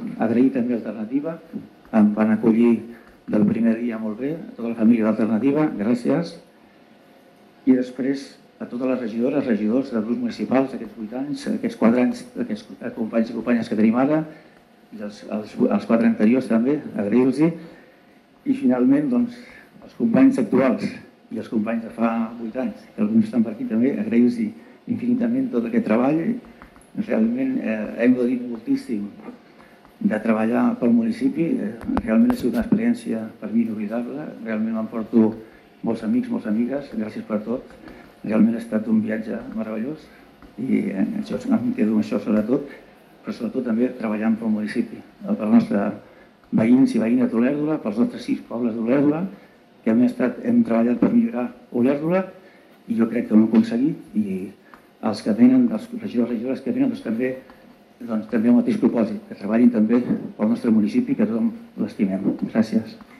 agrair també Alternativa, em van acollir del primer dia molt bé, a tota la família d'Alternativa, gràcies. I després a totes les regidores, regidors de grups municipals, aquests 8 anys, aquests 4 anys, aquests companys i companyes que tenim ara, i els 4 anteriors també, agrair-los-hi. I finalment, doncs, els companys actuals i els companys de fa 8 anys, que alguns estan per aquí també, agrair-los infinitament tot aquest treball. Realment hem gaudit moltíssim de treballar pel municipi, realment ha sigut una experiència per mi inoblidable, realment m'emporto molts amics, moltes amigues, gràcies per tot. Realment ha estat un viatge meravellós i em quedo amb això sobretot, però sobretot també treballant pel municipi, pels nostres veïns i veïnes d'Olèrdola, pels nostres 6 pobles d'Olèrdola, que hem treballat per millorar Olèrdola i jo crec que ho hem aconseguit i els que venen, els regidors i regidores que venen, també el mateix propòsit, que treballin també pel nostre municipi, que tothom l'estimem. Gràcies.